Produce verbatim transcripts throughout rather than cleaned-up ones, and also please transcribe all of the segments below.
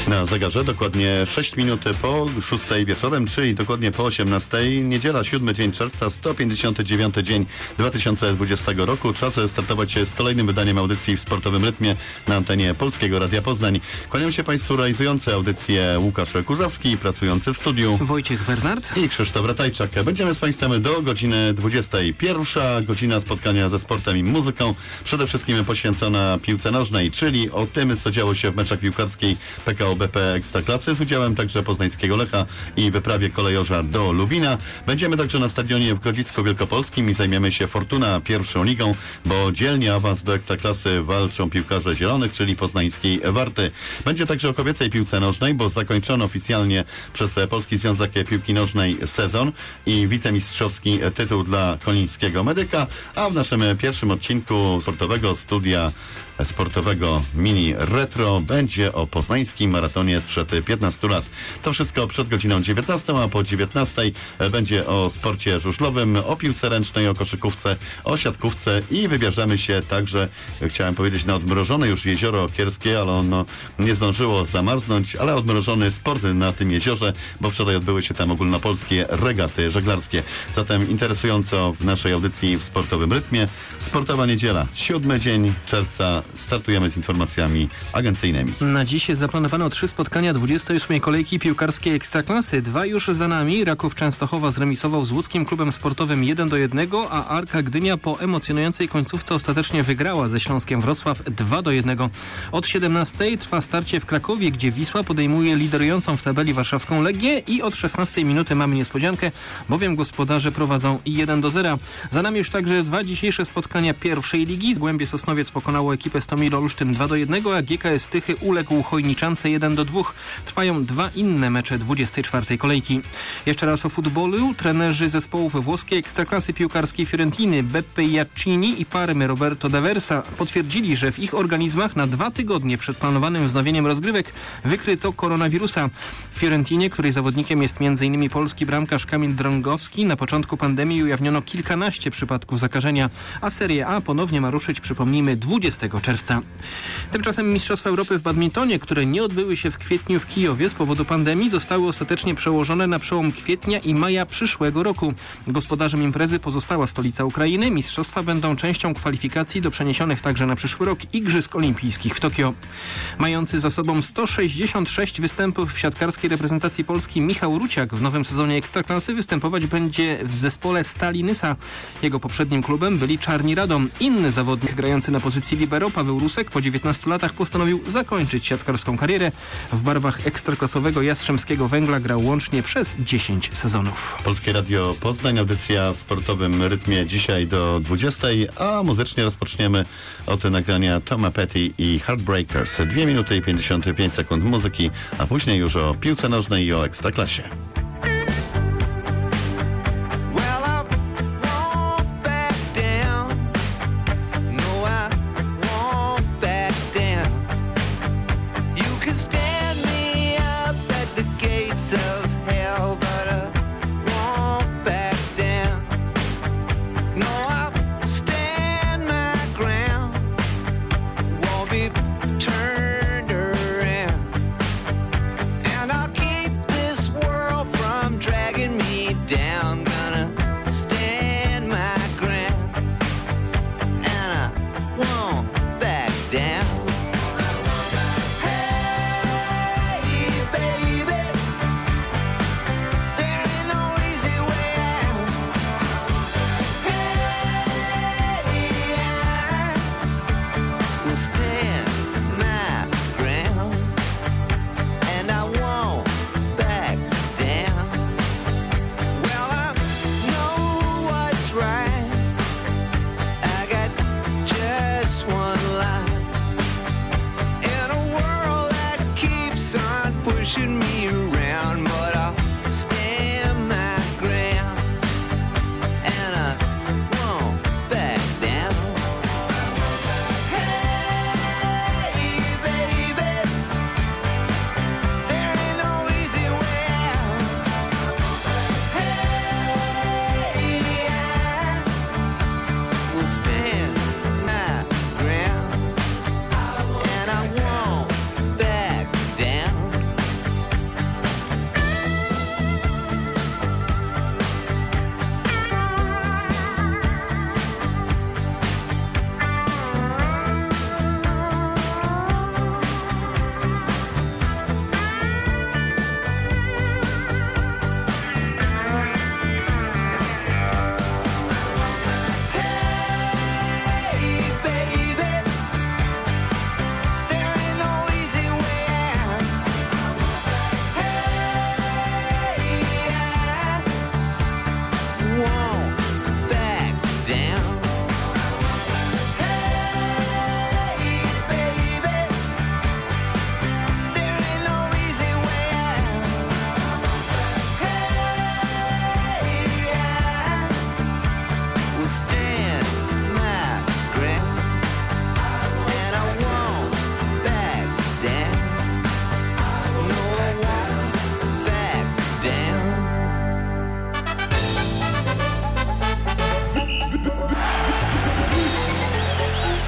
Na zegarze dokładnie sześć minut po szóstej wieczorem, czyli dokładnie po osiemnastej. Niedziela, siódmy dzień czerwca, sto pięćdziesiąty dziewiąty dzień dwa tysiące dwudziestego roku. Czas startować z kolejnym wydaniem audycji w sportowym rytmie na antenie Polskiego Radia Poznań. Kłaniam się Państwu realizujący audycję Łukasz Kurzawski, pracujący w studiu Wojciech Bernard i Krzysztof Ratajczak. Będziemy z Państwem do godziny dwudziestej. Pierwsza godzina spotkania ze sportem i muzyką, przede wszystkim poświęcona piłce nożnej, czyli o tym, co działo się w meczach piłkarskiej P K O B P Ekstraklasy z udziałem także poznańskiego Lecha i wyprawie kolejorza do Lubina. Będziemy także na stadionie w Grodzisku Wielkopolskim i zajmiemy się Fortuna pierwszą ligą, bo dzielnie awans do Ekstraklasy walczą piłkarze zielonych, czyli poznańskiej Warty. Będzie także o kobiecej piłce nożnej, bo zakończono oficjalnie przez Polski Związek Piłki Nożnej sezon i wicemistrzowski tytuł dla konińskiego Medyka, a w naszym pierwszym odcinku sportowego studia sportowego Mini Retro będzie o poznańskim maratonie sprzed piętnastu lat. To wszystko przed godziną dziewiętnastą, a po dziewiętnastej będzie o sporcie żużlowym, o piłce ręcznej, o koszykówce, o siatkówce i wybierzemy się także, chciałem powiedzieć, na odmrożone już jezioro Kierskie, ale ono nie zdążyło zamarznąć, ale odmrożony sport na tym jeziorze, bo wczoraj odbyły się tam ogólnopolskie regaty żeglarskie. Zatem interesująco w naszej audycji w sportowym rytmie. Sportowa niedziela, siódmy dzień czerwca. Startujemy z informacjami agencyjnymi. Na dziś zaplanowano trzy spotkania dwudziestej ósmej kolejki piłkarskiej Ekstraklasy. Dwa już za nami. Raków Częstochowa zremisował z łódzkim klubem sportowym jeden do jednego, a Arka Gdynia po emocjonującej końcówce ostatecznie wygrała ze Śląskiem Wrocław dwa do jednego. Od siedemnastej trwa starcie w Krakowie, gdzie Wisła podejmuje liderującą w tabeli warszawską Legię i od szesnastej minuty mamy niespodziankę, bowiem gospodarze prowadzą jeden do zera. Za nami już także dwa dzisiejsze spotkania pierwszej ligi. Zgłębie Sosnowiec pokonało ekipę Stomil Olsztyn dwa do jednego, a G K S Tychy uległ Chojniczance jeden do dwóch. Trwają dwa inne mecze dwudziestej czwartej kolejki. Jeszcze raz o futbolu. Trenerzy zespołów włoskiej Ekstraklasy piłkarskiej Fiorentiny Beppe Iacchini i Parmy Roberto D'Aversa potwierdzili, że w ich organizmach na dwa tygodnie przed planowanym wznowieniem rozgrywek wykryto koronawirusa. W Fiorentinie, której zawodnikiem jest między innymi polski bramkarz Kamil Drągowski, na początku pandemii ujawniono kilkanaście przypadków zakażenia, a Serie A ponownie ma ruszyć, przypomnijmy, dwudziestego czerwca. Tymczasem Mistrzostwa Europy w badmintonie, które nie odbyły się w kwietniu w Kijowie z powodu pandemii, zostały ostatecznie przełożone na przełom kwietnia i maja przyszłego roku. Gospodarzem imprezy pozostała stolica Ukrainy. Mistrzostwa będą częścią kwalifikacji do przeniesionych także na przyszły rok Igrzysk Olimpijskich w Tokio. Mający za sobą sto sześćdziesiąt sześć występów w siatkarskiej reprezentacji Polski Michał Ruciak w nowym sezonie Ekstraklasy występować będzie w zespole Stali Nysa. Jego poprzednim klubem byli Czarni Radom. Inny zawodnik grający na pozycji libero Paweł Rusek po dziewiętnastu latach postanowił zakończyć siatkarską karierę. W barwach ekstraklasowego Jastrzębskiego Węgla grał łącznie przez dziesięć sezonów. Polskie Radio Poznań, audycja w sportowym rytmie dzisiaj do dwudziestej, a muzycznie rozpoczniemy od nagrania Toma Petty i Heartbreakers. dwie minuty i pięćdziesiąt pięć sekund muzyki, a później już o piłce nożnej i o Ekstraklasie. Down.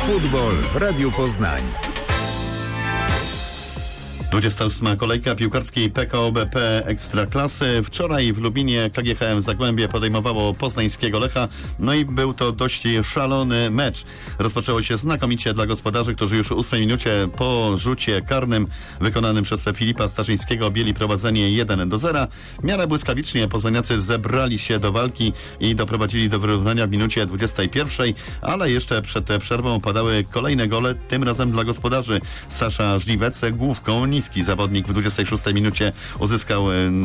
Futbol w Radiu Poznań. dwudziesta ósma kolejka piłkarskiej P K O B P Ekstraklasy. Wczoraj w Lubinie K G H M Zagłębie podejmowało poznańskiego Lecha. No i był to dość szalony mecz. Rozpoczęło się znakomicie dla gospodarzy, którzy już w ósmej minucie po rzucie karnym wykonanym przez Filipa Starzyńskiego objęli prowadzenie jeden do zera. W miarę błyskawicznie poznaniacy zebrali się do walki i doprowadzili do wyrównania w minucie dwudziestej pierwszej, ale jeszcze przed przerwą padały kolejne gole, tym razem dla gospodarzy. Sasza Żliwec główką, niski zawodnik w dwudziestej szóstej minucie uzyskał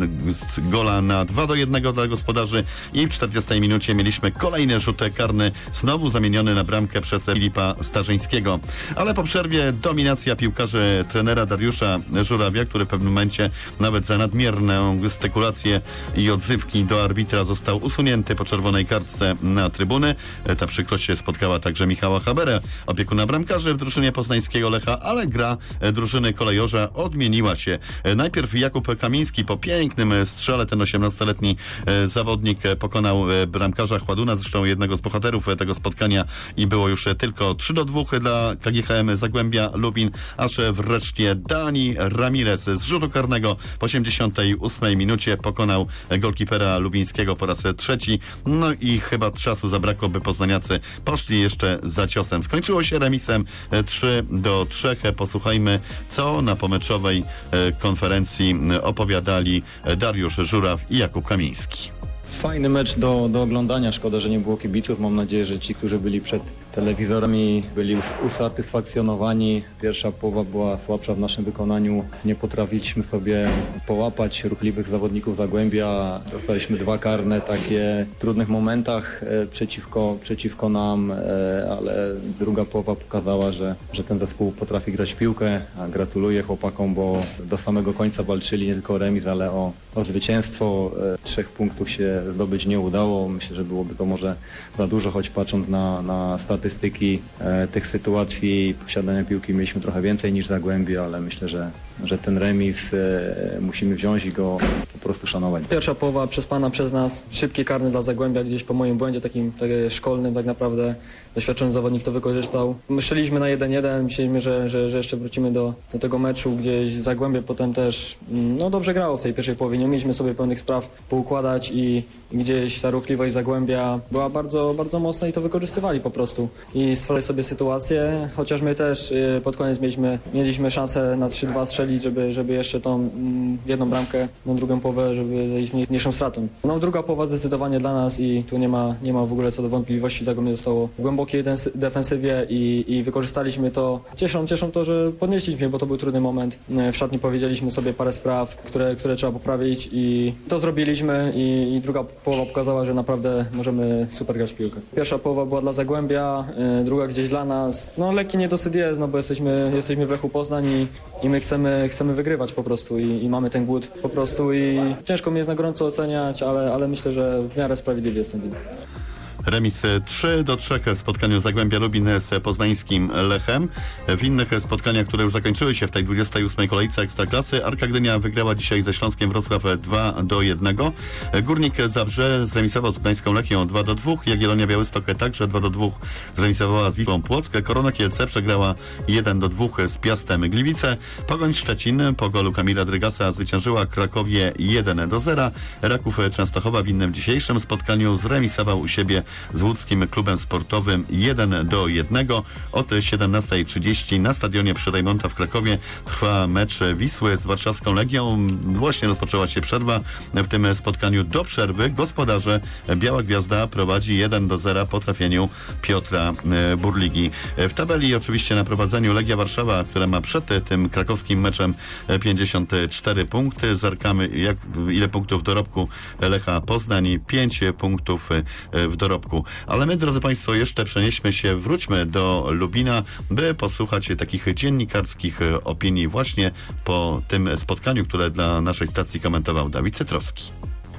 gola na dwa do jednego dla gospodarzy i w czterdziestej minucie mieliśmy kolejny rzut karny, znowu zamieniony na bramkę przez Filipa Starzyńskiego. Ale po przerwie dominacja piłkarzy trenera Dariusza Żurawia, który w pewnym momencie nawet za nadmierną gestykulację i odzywki do arbitra został usunięty po czerwonej kartce na trybuny. Ta przykrość spotkała także Michała Haberę, opiekuna bramkarzy w drużynie poznańskiego Lecha, ale gra drużyny kolejorza odmieniła się. Najpierw Jakub Kamiński po pięknym strzale, ten osiemnastoletni zawodnik pokonał bramkarza Chładuna, zresztą jednego z bohaterów tego spotkania, i było już tylko trzy do dwóch dla K G H M Zagłębia Lubin, aż wreszcie Dani Ramirez z rzutu karnego po osiemdziesiątej ósmej minucie pokonał golkipera lubińskiego po raz trzeci. No i chyba czasu zabrakło, by poznaniacy poszli jeszcze za ciosem. Skończyło się remisem trzy do trzech. Posłuchajmy, co na pomeczowej konferencji opowiadali Dariusz Żuraw i Jakub Kamiński. Fajny mecz do, do oglądania, szkoda, że nie było kibiców. Mam nadzieję, że ci, którzy byli przed telewizorami, byli usatysfakcjonowani. Pierwsza połowa była słabsza w naszym wykonaniu. Nie potrafiliśmy sobie połapać ruchliwych zawodników Zagłębia. Dostaliśmy dwa karne takie w trudnych momentach e, przeciwko, przeciwko nam, e, ale druga połowa pokazała, że, że ten zespół potrafi grać w piłkę. A gratuluję chłopakom, bo do samego końca walczyli nie tylko o remis, ale o, o zwycięstwo. E, trzech punktów się zdobyć nie udało. Myślę, że byłoby to może za dużo, choć patrząc na, na statystyki e, tych sytuacji posiadania piłki mieliśmy trochę więcej niż Zagłębie, ale myślę, że, że ten remis e, musimy wziąć i go po prostu szanować. Pierwsza połowa przespana przez nas, szybkie karne dla Zagłębia, gdzieś po moim błędzie takim tak szkolnym tak naprawdę doświadczony zawodnik to wykorzystał. Myśleliśmy na jeden jeden, myśleliśmy, że, że, że jeszcze wrócimy do, do tego meczu, gdzieś Zagłębie potem też no, dobrze grało w tej pierwszej połowie, nie umieliśmy sobie pewnych spraw poukładać i, i gdzieś ta ruchliwość Zagłębia była bardzo, bardzo mocna i to wykorzystywali po prostu i stworzyli sobie sytuację, chociaż my też pod koniec mieliśmy, mieliśmy szansę na trzy dwa strzelić, żeby, żeby jeszcze tą mm, jedną bramkę na drugą połowę, żeby zejść mniejszą stratą. No druga połowa zdecydowanie dla nas i tu nie ma, nie ma w ogóle co do wątpliwości. Zagłębie zostało w głębokiej defensywie i, i wykorzystaliśmy to. Cieszą, cieszą to, że podnieśliśmy, bo to był trudny moment. W szatni powiedzieliśmy sobie parę spraw, które, które trzeba poprawić i to zrobiliśmy i, i druga połowa pokazała, że naprawdę możemy super grać w piłkę. Pierwsza połowa była dla Zagłębia, druga gdzieś dla nas. No lekki niedosyt jest, no bo jesteśmy, jesteśmy w Lechu Poznań i, i my chcemy, chcemy wygrywać po prostu i, i mamy ten głód po prostu i ciężko mi jest na gorąco oceniać, ale, ale myślę, że w miarę sprawiedliwie jestem winny. Remis trzy do trzech w spotkaniu Zagłębia Lubin z poznańskim Lechem. W innych spotkaniach, które już zakończyły się w tej dwudziestej ósmej kolejce Ekstraklasy, Arka Gdynia wygrała dzisiaj ze Śląskiem Wrocław dwa do jednego. Górnik Zabrze zremisował z Gdańską Lechią dwa do dwóch. Jagiellonia Białystok także dwa do dwóch zremisowała z Wisłą Płock. Korona Kielce przegrała jeden do dwóch z Piastem Gliwice. Pogoń Szczecin po golu Kamila Drygasa zwyciężyła Krakowie jeden do zera. Raków Częstochowa w innym dzisiejszym spotkaniu zremisował u siebie z łódzkim klubem sportowym jeden do jednego. Od siedemnastej trzydzieści na stadionie przy Rejmonta w Krakowie trwa mecz Wisły z warszawską Legią. Właśnie rozpoczęła się przerwa w tym spotkaniu. Do przerwy gospodarze Biała Gwiazda prowadzi jeden do zera po trafieniu Piotra Burligi. W tabeli oczywiście na prowadzeniu Legia Warszawa, która ma przed tym krakowskim meczem pięćdziesiąt cztery punkty. Zerkamy, jak, ile punktów w dorobku Lecha Poznań. pięć punktów w dorobku. Ale my, drodzy Państwo, jeszcze przenieśmy się, wróćmy do Lubina, by posłuchać takich dziennikarskich opinii właśnie po tym spotkaniu, które dla naszej stacji komentował Dawid Cytrowski.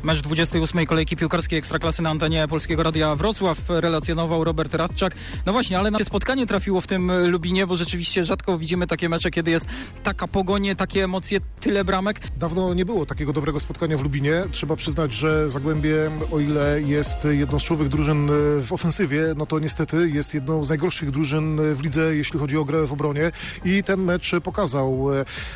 Mecz dwudziestej ósmej kolejki piłkarskiej Ekstraklasy na antenie Polskiego Radia Wrocław relacjonował Robert Radczak. No właśnie, ale na spotkanie trafiło w tym Lubinie, bo rzeczywiście rzadko widzimy takie mecze, kiedy jest taka pogoń, takie emocje, tyle bramek. Dawno nie było takiego dobrego spotkania w Lubinie. Trzeba przyznać, że Zagłębie, o ile jest jedną z czołowych drużyn w ofensywie, no to niestety jest jedną z najgorszych drużyn w lidze, jeśli chodzi o grę w obronie. I ten mecz pokazał.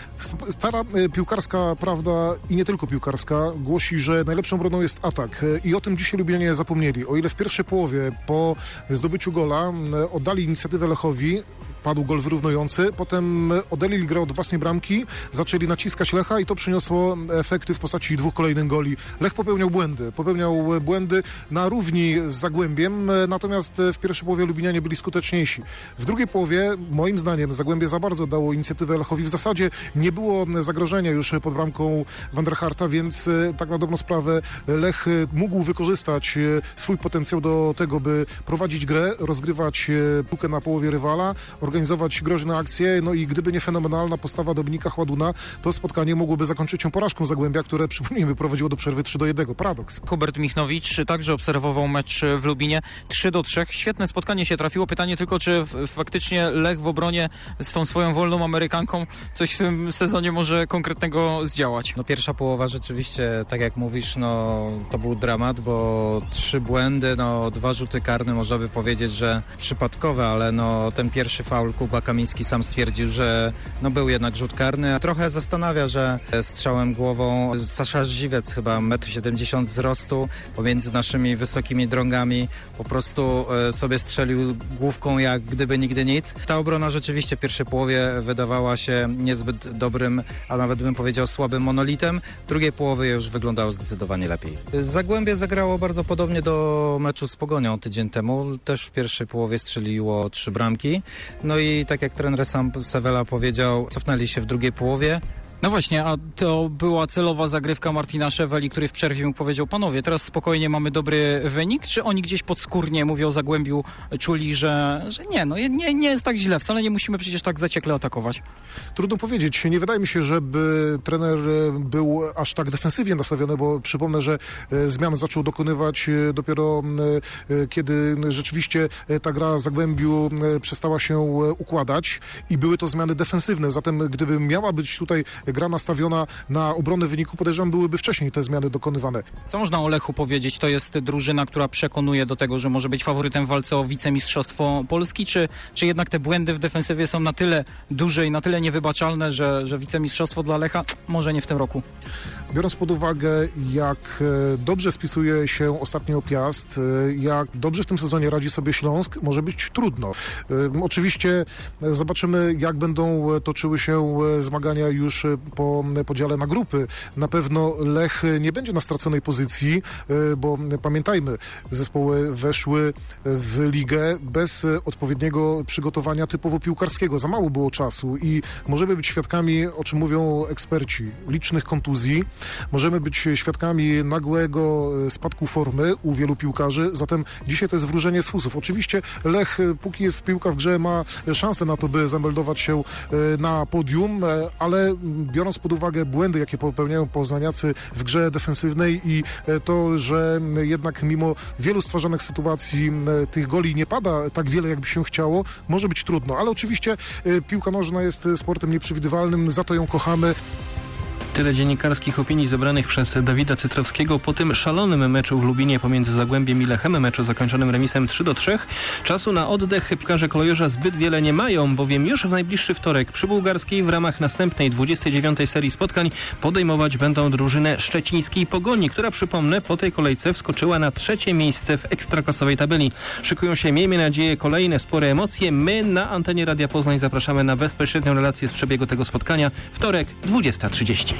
Stara piłkarska prawda i nie tylko piłkarska głosi, że najlepszą obroną jest atak. I o tym dzisiaj Lubianie zapomnieli. O ile w pierwszej połowie po zdobyciu gola oddali inicjatywę Lechowi, padł gol wyrównujący, potem oddalili grę od własnej bramki, zaczęli naciskać Lecha i to przyniosło efekty w postaci dwóch kolejnych goli. Lech popełniał błędy, popełniał błędy na równi z Zagłębiem, natomiast w pierwszej połowie Lubinianie byli skuteczniejsi. W drugiej połowie, moim zdaniem, Zagłębie za bardzo dało inicjatywę Lechowi. W zasadzie nie było zagrożenia już pod bramką Wanderharta, więc tak na dobrą sprawę Lech mógł wykorzystać swój potencjał do tego, by prowadzić grę, rozgrywać piłkę na połowie rywala, organizować groźne akcje, no i gdyby nie fenomenalna postawa Dominika Chładuna, to spotkanie mogłoby zakończyć się porażką Zagłębia, które, przypomnijmy, prowadziło do przerwy trzy do jednego. Paradoks. Hubert Michnowicz także obserwował mecz w Lubinie. trzy do trzech. Świetne spotkanie się trafiło. Pytanie tylko, czy faktycznie Lech w obronie z tą swoją wolną Amerykanką coś w tym sezonie może konkretnego zdziałać. No pierwsza połowa rzeczywiście, tak jak mówisz, no to był dramat, bo trzy błędy, no dwa rzuty karne, można by powiedzieć, że przypadkowe, ale no ten pierwszy faul Kuba Kamiński sam stwierdził, że no był jednak rzut karny. Trochę zastanawia, że strzałem głową Sasza Żywiec, chyba metr siedemdziesiąt wzrostu, pomiędzy naszymi wysokimi drągami, po prostu sobie strzelił główką jak gdyby nigdy nic. Ta obrona rzeczywiście w pierwszej połowie wydawała się niezbyt dobrym, a nawet bym powiedział słabym monolitem. W drugiej połowie już wyglądało zdecydowanie lepiej. Zagłębie zagrało bardzo podobnie do meczu z Pogonią tydzień temu. Też w pierwszej połowie strzeliło trzy bramki. No i tak jak trener sam Sewela powiedział, cofnęli się w drugiej połowie. No właśnie, a to była celowa zagrywka Martina Szeweli, który w przerwie mu powiedział: panowie, teraz spokojnie, mamy dobry wynik, czy oni gdzieś podskórnie, mówią o Zagłębiu, czuli, że, że nie, no nie, nie jest tak źle, wcale nie musimy przecież tak zaciekle atakować? Trudno powiedzieć. Nie wydaje mi się, żeby trener był aż tak defensywnie nastawiony, bo przypomnę, że zmian zaczął dokonywać dopiero kiedy rzeczywiście ta gra Zagłębiu przestała się układać i były to zmiany defensywne. Zatem gdyby miała być tutaj gra nastawiona na obronę wyniku, podejrzewam, byłyby wcześniej te zmiany dokonywane. Co można o Lechu powiedzieć? To jest drużyna, która przekonuje do tego, że może być faworytem w walce o wicemistrzostwo Polski, czy, czy jednak te błędy w defensywie są na tyle duże i na tyle niewybaczalne, że, że wicemistrzostwo dla Lecha może nie w tym roku? Biorąc pod uwagę, jak dobrze spisuje się ostatnio Piast, jak dobrze w tym sezonie radzi sobie Śląsk, może być trudno. Oczywiście zobaczymy, jak będą toczyły się zmagania już po podziale na grupy. Na pewno Lech nie będzie na straconej pozycji, bo pamiętajmy, zespoły weszły w ligę bez odpowiedniego przygotowania typowo piłkarskiego. Za mało było czasu i możemy być świadkami, o czym mówią eksperci, licznych kontuzji. Możemy być świadkami nagłego spadku formy u wielu piłkarzy, zatem dzisiaj to jest wróżenie z fusów. Oczywiście Lech, póki jest piłka w grze, ma szansę na to, by zameldować się na podium, ale biorąc pod uwagę błędy, jakie popełniają poznaniacy w grze defensywnej i to, że jednak mimo wielu stwarzanych sytuacji tych goli nie pada tak wiele, jakby się chciało, może być trudno, ale oczywiście piłka nożna jest sportem nieprzewidywalnym, za to ją kochamy. Tyle dziennikarskich opinii zebranych przez Dawida Cytrowskiego po tym szalonym meczu w Lubinie pomiędzy Zagłębiem i Lechem, meczu zakończonym remisem trzy do trzech. Czasu na oddech piłkarze Kolejorza zbyt wiele nie mają, bowiem już w najbliższy wtorek przy Bułgarskiej w ramach następnej dwudziestej dziewiątej serii spotkań podejmować będą drużynę szczecińskiej Pogoni, która, przypomnę, po tej kolejce wskoczyła na trzecie miejsce w ekstraklasowej tabeli. Szykują się, miejmy nadzieję, kolejne spore emocje. My na antenie Radia Poznań zapraszamy na bezpośrednią relację z przebiegu tego spotkania. Wtorek, dwudziesta trzydzieści.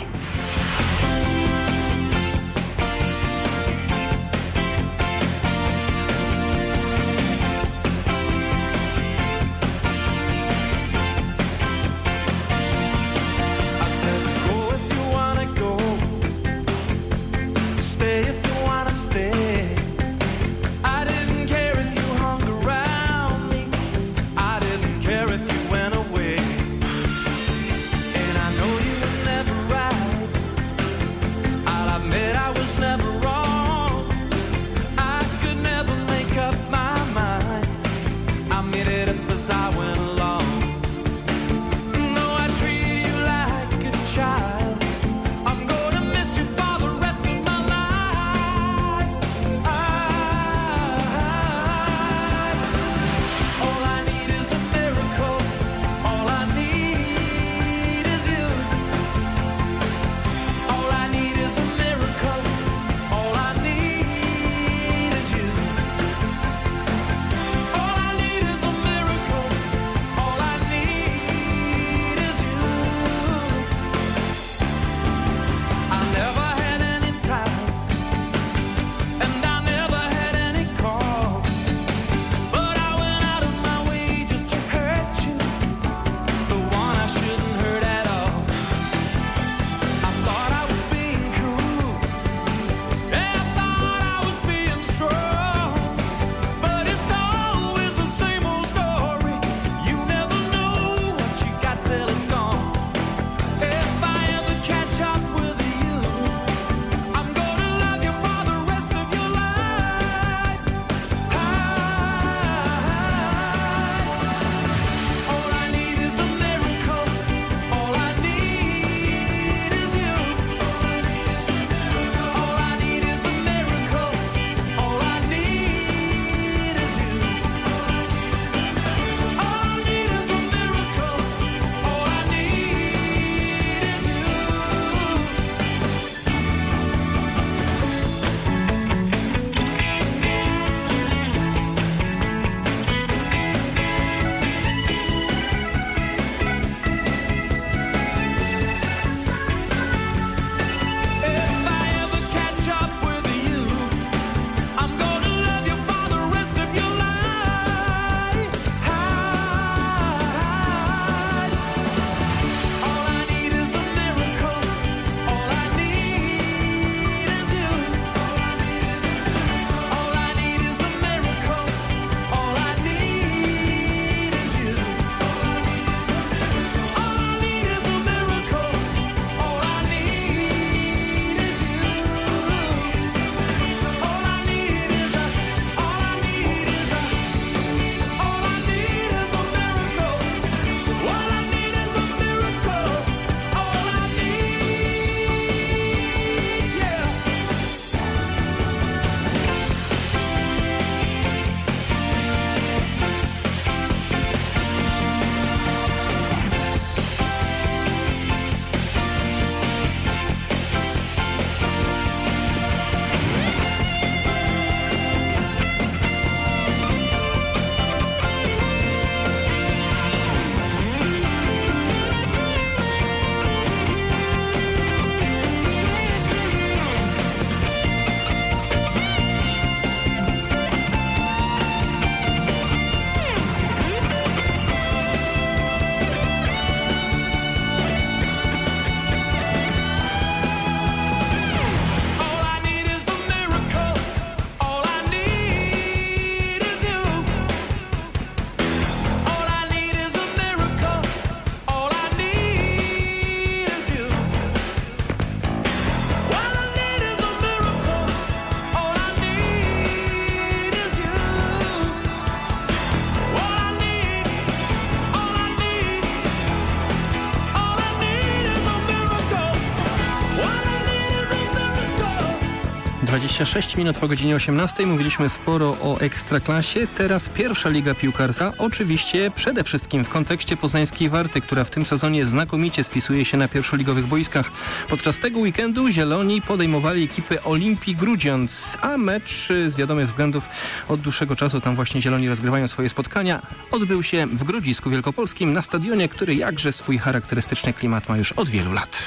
dwadzieścia sześć minut po godzinie osiemnastej. Mówiliśmy sporo o Ekstraklasie. Teraz pierwsza liga piłkarska. Oczywiście przede wszystkim w kontekście poznańskiej Warty, która w tym sezonie znakomicie spisuje się na pierwszoligowych boiskach. Podczas tego weekendu Zieloni podejmowali ekipy Olimpii Grudziądz, a mecz z wiadomych względów od dłuższego czasu tam właśnie Zieloni rozgrywają swoje spotkania. Odbył się w Grodzisku Wielkopolskim na stadionie, który jakże swój charakterystyczny klimat ma już od wielu lat.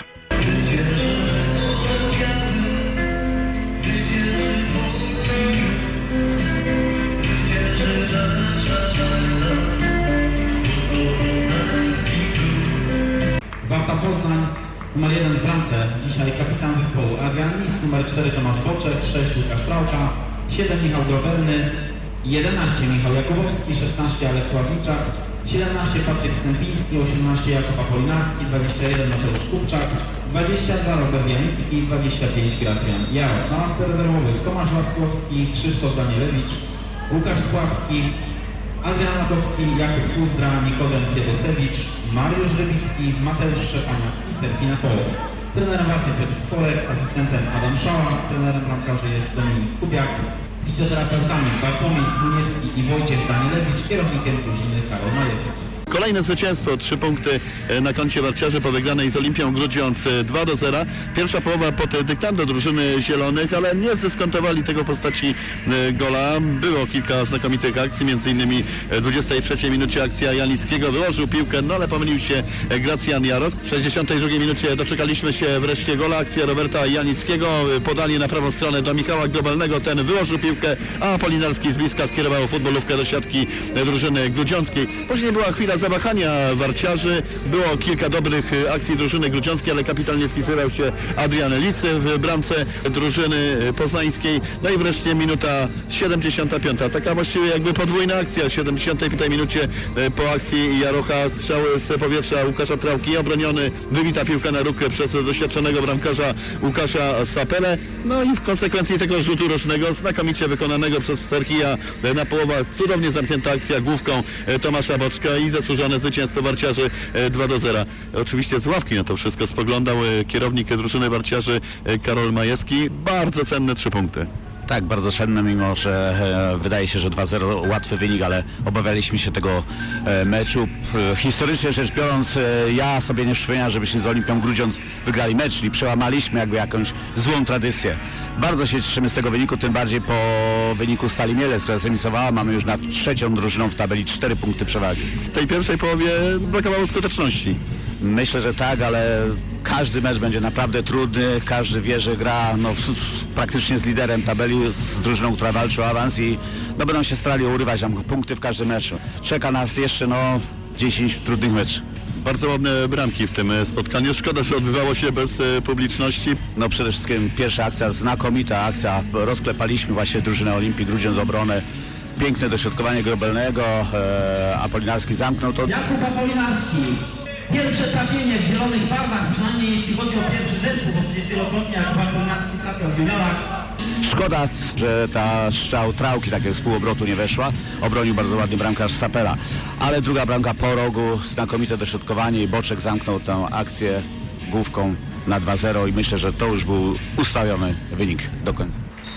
Warta Poznań, numer jeden w bramce, dzisiaj kapitan zespołu Adrian Lis, numer cztery Tomasz Boczek, sześć Łukasz Trałka, siedem Michał Grobelny, jedenaście Michał Jakubowski, szesnaście Aleks Ławniczak, siedemnaście Patryk Stępiński, osiemnaście Jakub Apolinarski, dwadzieścia jeden Mateusz Kupczak, dwadzieścia dwa Robert Janicki, dwadzieścia pięć Gracjan Jarok. Na ławce rezerwowych Tomasz Laskowski, Krzysztof Danielewicz, Łukasz Pławski, Adrian Mazowski, Jakub Kuzdra, Nikodem Fiedosewicz, Mariusz Rybicki, Mateusz Szczepaniak i Sergii Napołow. Trenerem Warty Piotr Tworek, asystentem Adam Szała, trenerem bramkarzy jest Dominik Kubiak, fizjoterapeutami Bartłomiej Smuniewski i Wojciech Danielewicz, kierownikiem drużyny Karol Majewski. Kolejne zwycięstwo, trzy punkty na koncie warciarzy po wygranej z Olimpią Grudziądz dwa do zera. Pierwsza połowa pod dyktando drużyny zielonych, ale nie zdyskontowali tego w postaci gola. Było kilka znakomitych akcji, między innymi w dwudziestej trzeciej minucie akcja Janickiego, wyłożył piłkę, no ale pomylił się Gracjan Jarok. W sześćdziesiątej drugiej minucie doczekaliśmy się wreszcie gola, akcja Roberta Janickiego, podanie na prawą stronę do Michała Grobelnego, ten wyłożył piłkę, a Polinarski z bliska skierował futbolówkę do siatki drużyny grudziąckiej. Później była chwila zawahania warciarzy, było kilka dobrych akcji drużyny grudziąckiej, ale kapitalnie spisywał się Adrian Lis w bramce drużyny poznańskiej. No i wreszcie minuta siedemdziesiąta piąta, taka właściwie jakby podwójna akcja. W siedemdziesiątej piątej minucie po akcji Jarocha strzał z powietrza Łukasza Trałki, obroniony, wybita piłka na rukę przez doświadczonego bramkarza Łukasza Sapelę. No i w konsekwencji tego rzutu rocznego, znakomicie wykonanego przez Serhija na połowach, cudownie zamknięta akcja główką Tomasza Boczka i zasłużone zwycięstwo warciarzy dwa do zera. Oczywiście z ławki na to wszystko spoglądał kierownik drużyny warciarzy Karol Majewski. Bardzo cenne trzy punkty. Tak, bardzo cenne, mimo że e, wydaje się, że dwa zero łatwy wynik, ale obawialiśmy się tego e, meczu. E, historycznie rzecz biorąc, e, ja sobie nie przypominam, żebyśmy z Olimpią Grudziądz wygrali mecz, czyli przełamaliśmy jakby jakąś złą tradycję. Bardzo się cieszymy z tego wyniku, tym bardziej po wyniku Stali Mielec, która zremisowała. Mamy już nad trzecią drużyną w tabeli cztery punkty przewagi. W tej pierwszej połowie brakowało skuteczności. Myślę, że tak, ale każdy mecz będzie naprawdę trudny, każdy wie, że gra no, w, w, praktycznie z liderem tabeli, z drużyną, która walczy o awans i no, będą się starali urywać tam punkty w każdym meczu. Czeka nas jeszcze no, dziesięć trudnych meczów. Bardzo ładne bramki w tym spotkaniu. Szkoda, że odbywało się bez e, publiczności. No przede wszystkim pierwsza akcja, znakomita akcja. Rozklepaliśmy właśnie drużynę Olimpii Grudziądz, obronę. Piękne dośrodkowanie Grobelnego, e, Apolinarski zamknął to. Jakub Apolinarski. Pierwsze trafienie w zielonych barwach, przynajmniej jeśli chodzi o pierwszy zespół, bo przecież wielokrotnie Jakub Apolinarski trafiał w juniorach. Szkoda, że ta strzał Trałki tak jak z półobrotu nie weszła. Obronił bardzo ładny bramkarz Sapela. Ale druga bramka po rogu, znakomite dośrodkowanie i Boczek zamknął tę akcję główką na dwa zero i myślę, że to już był ustawiony wynik do końca.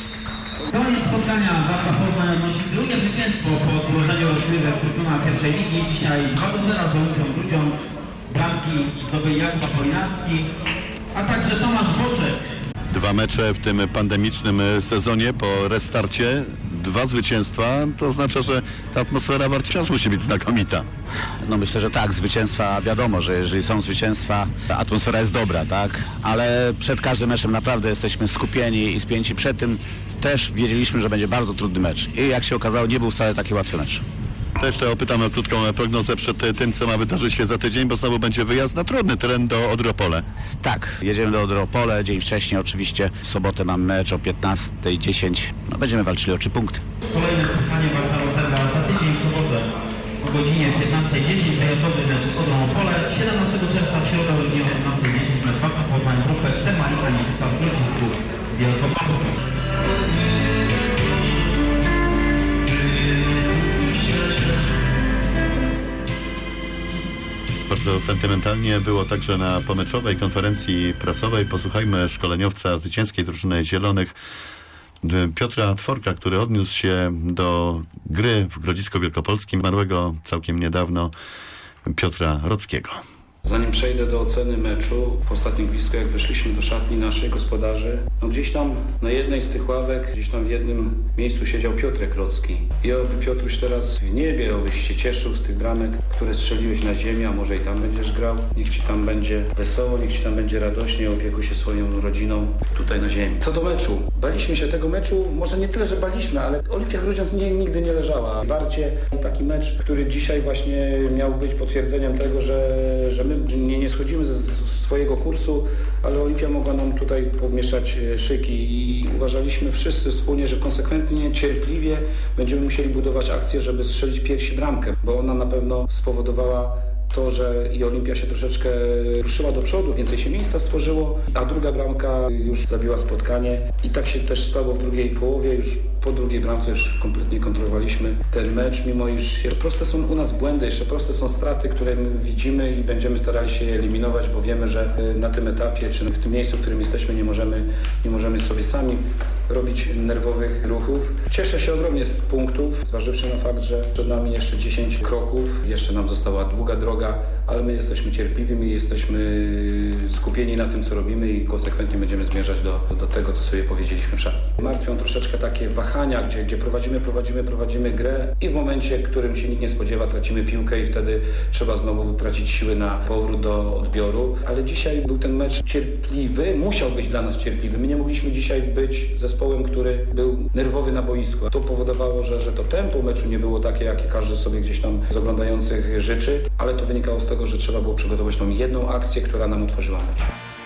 Koniec spotkania. Warta Poznań odnosi drugie zwycięstwo po odłożeniu rozgrywek Fortuna pierwszej ligi. Dzisiaj dwa do zera z Olimpią Grudziądz. Bramki zdobył Jakub Apolinarski, a także Tomasz Boczek. Dwa mecze w tym pandemicznym sezonie po restarcie, dwa zwycięstwa, to oznacza, że ta atmosfera warciarz musi być znakomita. No myślę, że tak, zwycięstwa wiadomo, że jeżeli są zwycięstwa, atmosfera jest dobra, tak? Ale przed każdym meczem naprawdę jesteśmy skupieni i spięci. Przed tym też wiedzieliśmy, że będzie bardzo trudny mecz i jak się okazało, nie był wcale taki łatwy mecz. To jeszcze opytamy o krótką prognozę przed tym, co ma wydarzyć się za tydzień, bo znowu będzie wyjazd na trudny teren do Odry Opole. Tak, jedziemy do Odry Opole, dzień wcześniej oczywiście. W sobotę mam mecz o piętnastej dziesięć. No, będziemy walczyli o trzy punkty. Kolejne spotkanie Warta rozegra za tydzień w sobotę o godzinie piętnastej dziesięć. Wyjazdowy mecz z Odrą Opole. siedemnastego czerwca w środę o godzinie osiemnastej dziesięć mecz Warta Poznań, grupę Demalika Nikita w Grodzisku Wielkopolskim. Bardzo sentymentalnie było także na pomeczowej konferencji prasowej. Posłuchajmy szkoleniowca zwycięskiej drużyny Zielonych Piotra Tworka, który odniósł się do gry w Grodzisku Wielkopolskim, zmarłego całkiem niedawno Piotra Rockiego. Zanim przejdę do oceny meczu, w ostatnim gwizdku, jak weszliśmy do szatni naszych gospodarzy, no gdzieś tam na jednej z tych ławek, gdzieś tam w jednym miejscu siedział Piotrek Rocki. I oby Piotruś teraz w niebie, obyś się cieszył z tych bramek, które strzeliłeś na ziemi, a może i tam będziesz grał. Niech ci tam będzie wesoło, niech ci tam będzie radośnie, opiekuj się swoją rodziną tutaj na ziemi. Co do meczu, baliśmy się tego meczu, może nie tyle, że baliśmy, ale Olimpia Grudziądz nie, nigdy nie leżała. Bardziej taki mecz, który dzisiaj właśnie miał być potwierdzeniem tego, że, że my Nie, nie schodzimy ze swojego kursu, ale Olimpia mogła nam tutaj pomieszać szyki i uważaliśmy wszyscy wspólnie, że konsekwentnie, cierpliwie będziemy musieli budować akcję, żeby strzelić pierwsi bramkę, bo ona na pewno spowodowała to, że i Olimpia się troszeczkę ruszyła do przodu, więcej się miejsca stworzyło, a druga bramka już zabiła spotkanie i tak się też stało w drugiej połowie, już po drugiej bramce już kompletnie kontrolowaliśmy ten mecz, mimo iż jeszcze proste są u nas błędy, jeszcze proste są straty, które my widzimy i będziemy starali się je eliminować, bo wiemy, że na tym etapie, czy w tym miejscu, w którym jesteśmy, nie możemy, nie możemy sobie sami robić nerwowych ruchów. Cieszę się ogromnie z punktów, zważywszy na fakt, że przed nami jeszcze dziesięć kroków, jeszcze nam została długa droga, ale my jesteśmy cierpliwi, my jesteśmy skupieni na tym, co robimy i konsekwentnie będziemy zmierzać do, do tego, co sobie powiedzieliśmy w szatni. Martwią troszeczkę takie wahania, gdzie, gdzie prowadzimy, prowadzimy, prowadzimy grę i w momencie, w którym się nikt nie spodziewa, tracimy piłkę i wtedy trzeba znowu tracić siły na powrót do odbioru. Ale dzisiaj był ten mecz cierpliwy, musiał być dla nas cierpliwy. My nie mogliśmy dzisiaj być zespołem, który był nerwowy na boisku. To powodowało, że, że to tempo meczu nie było takie, jakie każdy sobie gdzieś tam z oglądających życzy, ale to wynikało z tego, że trzeba było przygotować tą jedną akcję, która nam otworzyła mecz.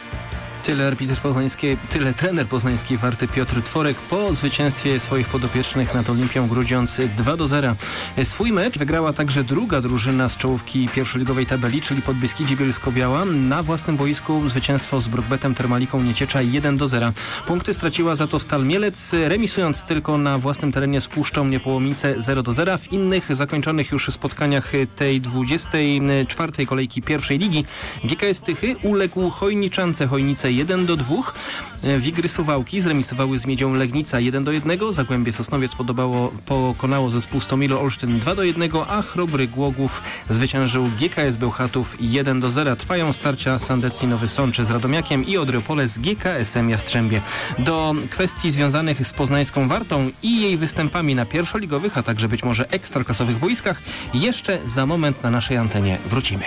Tyle arbiter poznański, tyle trener poznańskiej Warty Piotr Tworek po zwycięstwie swoich podopiecznych nad Olimpią Grudziądz dwa do zera. Swój mecz wygrała także druga drużyna z czołówki pierwszoligowej tabeli, czyli Podbeskidzie Bielsko-Biała. Na własnym boisku zwycięstwo z Brukbetem Termaliką Nieciecza jeden do zera. Punkty straciła za to Stal Mielec, remisując tylko na własnym terenie z Puszczą Niepołomice zero do zera. W innych zakończonych już spotkaniach tej dwudziestej czwartej kolejki pierwszej ligi G K S Tychy uległ Chojniczance Chojnice jeden do dwóch. Wigry Suwałki zremisowały z Miedzią Legnica jeden do jednego. Zagłębie Sosnowiec podobało, pokonało zespół Stomilo Olsztyn dwa do jednego, a Chrobry Głogów zwyciężył G K S Bełchatów jeden do zera. Trwają starcia Sandecji Nowy Sącz z Radomiakiem i Odry Opole z G K S-em Jastrzębie. Do kwestii związanych z poznańską Wartą i jej występami na pierwszoligowych, a także być może ekstraklasowych boiskach jeszcze za moment na naszej antenie wrócimy.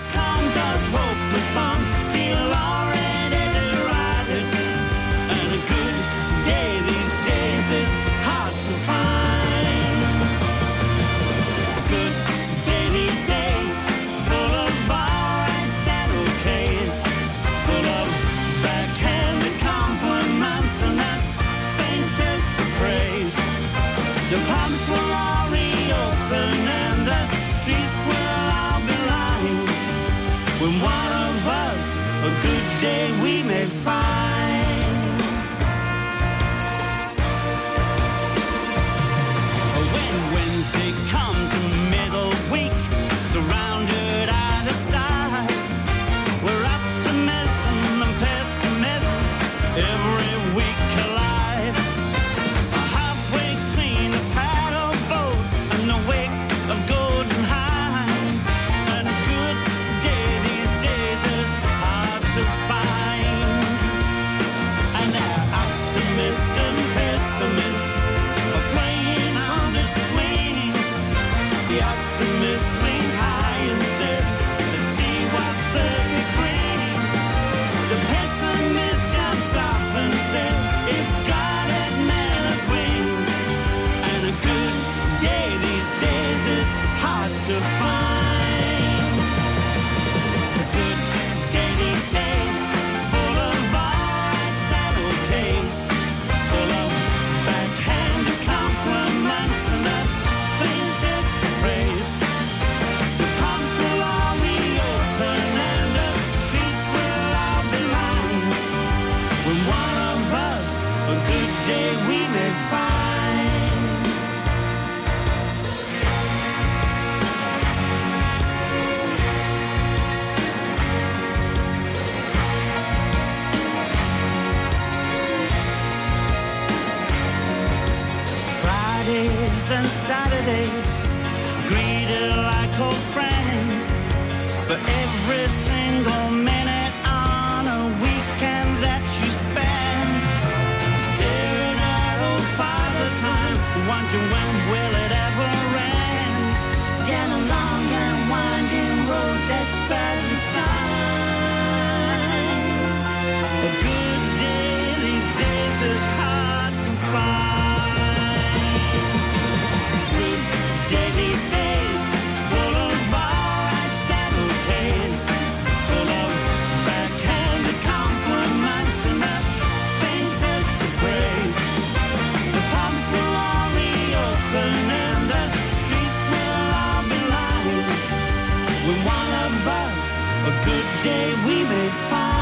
The pumps will all reopen and the streets will all be lined when one and Saturdays, greeted like old friend. But every single minute on a weekend that you spend staring at old Father Time, wondering when will it ever end. Down a long and winding road that's badly signed. A good day these days is hard to find. Good day these days, full of alrights and okays, full of backhanded compliments and that faintest of praise. The pubs will all reopen and the streets will all be lined with one of us, a good day we may find.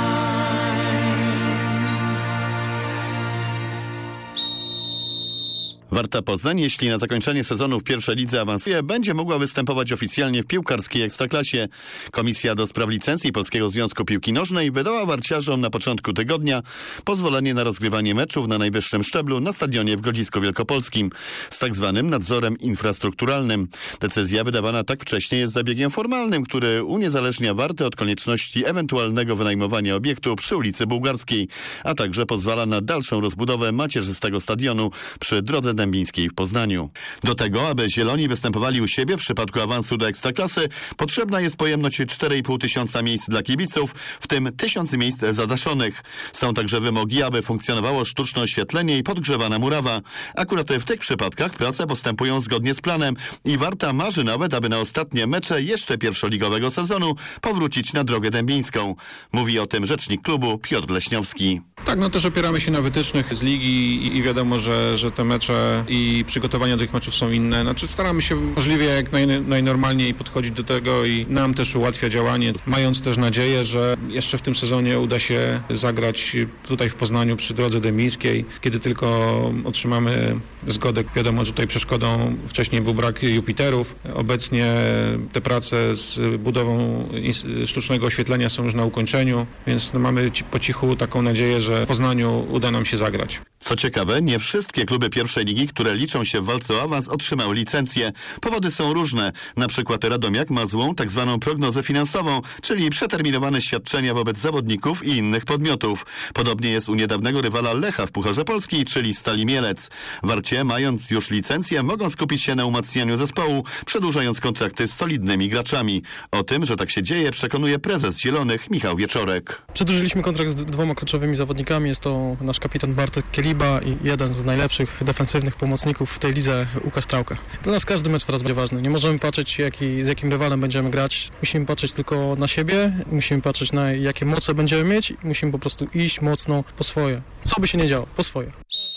Warta Poznań, jeśli na zakończenie sezonu w pierwszej lidze awansuje, będzie mogła występować oficjalnie w piłkarskiej Ekstraklasie. Komisja do spraw licencji Polskiego Związku Piłki Nożnej wydała warciarzom na początku tygodnia pozwolenie na rozgrywanie meczów na najwyższym szczeblu na stadionie w Grodzisku Wielkopolskim z tak zwanym nadzorem infrastrukturalnym. Decyzja wydawana tak wcześnie jest zabiegiem formalnym, który uniezależnia Wartę od konieczności ewentualnego wynajmowania obiektu przy ulicy Bułgarskiej, a także pozwala na dalszą rozbudowę macierzystego stadionu przy drodze Dębińskiej w Poznaniu. Do tego, aby Zieloni występowali u siebie w przypadku awansu do Ekstraklasy, potrzebna jest pojemność cztery i pół tysiąca miejsc dla kibiców, w tym tysiąc miejsc zadaszonych. Są także wymogi, aby funkcjonowało sztuczne oświetlenie i podgrzewana murawa. Akurat w tych przypadkach prace postępują zgodnie z planem i Warta marzy nawet, aby na ostatnie mecze jeszcze pierwszoligowego sezonu powrócić na drogę dębińską. Mówi o tym rzecznik klubu Piotr Leśniowski. Tak, no też opieramy się na wytycznych z ligi i, i wiadomo, że, że te mecze i przygotowania do tych meczów są inne. Znaczy staramy się możliwie jak naj, najnormalniej podchodzić do tego i nam też ułatwia działanie, mając też nadzieję, że jeszcze w tym sezonie uda się zagrać tutaj w Poznaniu przy drodze dębińskiej, kiedy tylko otrzymamy zgodę. Wiadomo, że tutaj przeszkodą wcześniej był brak Jupiterów. Obecnie te prace z budową sztucznego oświetlenia są już na ukończeniu, więc no mamy po cichu taką nadzieję, że w Poznaniu uda nam się zagrać. Co ciekawe, nie wszystkie kluby pierwszej ligi, które liczą się w walce o awans, otrzymały licencję. Powody są różne. Na przykład Radomiak ma złą tak zwaną prognozę finansową, czyli przeterminowane świadczenia wobec zawodników i innych podmiotów. Podobnie jest u niedawnego rywala Lecha w Pucharze Polski, czyli Stali Mielec. Warcie, mając już licencję, mogą skupić się na umacnianiu zespołu, przedłużając kontrakty z solidnymi graczami. O tym, że tak się dzieje, przekonuje prezes Zielonych Michał Wieczorek. Przedłużyliśmy kontrakt z dwoma kluczowymi zawodnikami. Jest to nasz kapitan Bartek Kieliba i jeden z najlepszych defensywnych pomocników w tej lidze, Łukasz Trałka. Dla nas każdy mecz teraz będzie ważny. Nie możemy patrzeć, jaki, z jakim rywalem będziemy grać. Musimy patrzeć tylko na siebie, musimy patrzeć na jakie moce będziemy mieć i musimy po prostu iść mocno po swoje. Co by się nie działo, po swoje.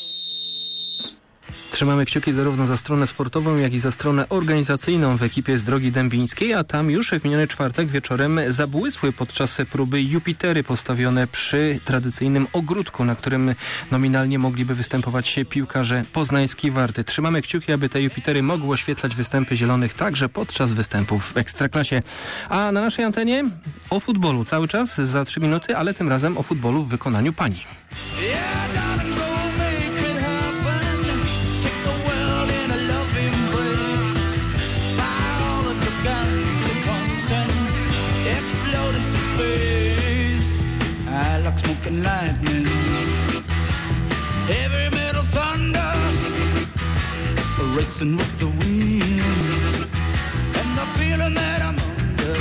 Trzymamy kciuki zarówno za stronę sportową, jak i za stronę organizacyjną w ekipie z Drogi Dębińskiej, a tam już w miniony czwartek wieczorem zabłysły podczas próby Jupitery postawione przy tradycyjnym ogródku, na którym nominalnie mogliby występować piłkarze poznańskiej Warty. Trzymamy kciuki, aby te Jupitery mogły oświetlać występy Zielonych także podczas występów w Ekstraklasie. A na naszej antenie o futbolu cały czas za trzy minuty, ale tym razem o futbolu w wykonaniu pani. Smoking lightning, heavy metal thunder, racing with the wind, and the feeling that I'm under.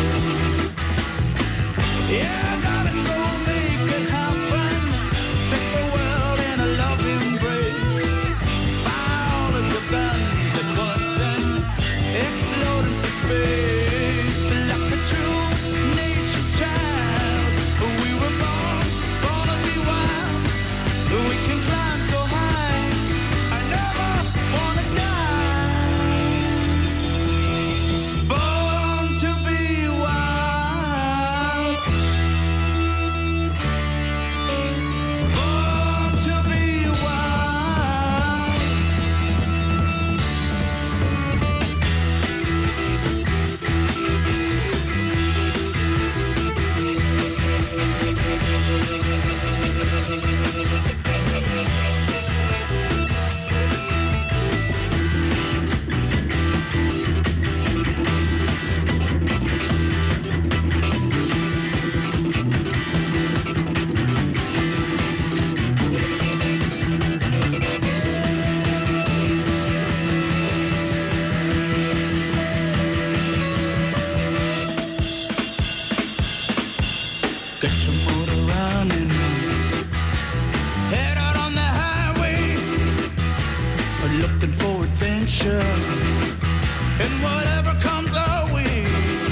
Yeah, gotta go make it happen. Take the world in a loving embrace. Fire all of your guns at once and explode into space like a true nature's child. We were born. We can climb so high, I never wanna die. Get your motor running. Head out on the highway, looking for adventure, and whatever comes our way.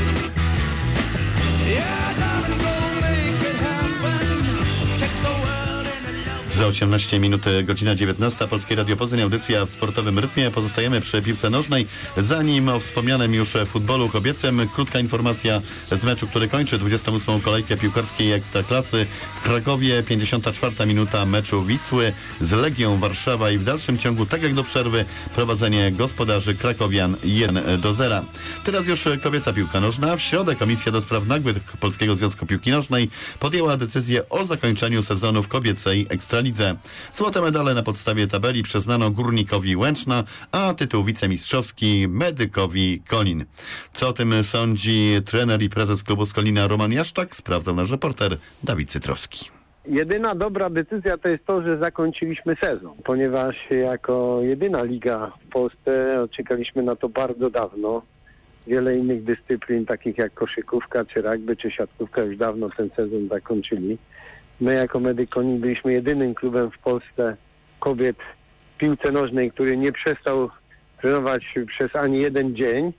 Yeah, darling, go make it happen. Take the world in a love. Za osiemnaście minut, godzina dziewiętnasta, Polskie Radio Poznań, audycja w sportowym rytmie. Pozostajemy przy piłce nożnej. Zanim o wspomnianym już futbolu kobiecym, krótka informacja z meczu, który kończy dwudziestą ósmą kolejkę piłkarskiej Ekstraklasy w Krakowie. pięćdziesiąta czwarta minuta meczu Wisły z Legią Warszawa i w dalszym ciągu, tak jak do przerwy, prowadzenie gospodarzy krakowian jeden do zera. Teraz już kobieca piłka nożna. W środę Komisja do Spraw Nagłych Polskiego Związku Piłki Nożnej podjęła decyzję o zakończeniu sezonu w kobiecej Ekstralidze. Złote medale na podstawie tabeli przyznano Górnikowi Łęczna, a tytuł wicemistrzowski Medykowi Konin. Co o tym sądzi trener i prezes klubu z Kolina Roman Jaszczak? Sprawdzał nasz reporter Dawid Cytrowski. Jedyna dobra decyzja to jest to, że zakończyliśmy sezon, ponieważ jako jedyna liga w Polsce czekaliśmy na to bardzo dawno. Wiele innych dyscyplin, takich jak koszykówka, czy rugby, czy siatkówka, już dawno ten sezon zakończyli. My jako Medykoni byliśmy jedynym klubem w Polsce kobiet w piłce nożnej, który nie przestał trenować przez ani jeden dzień,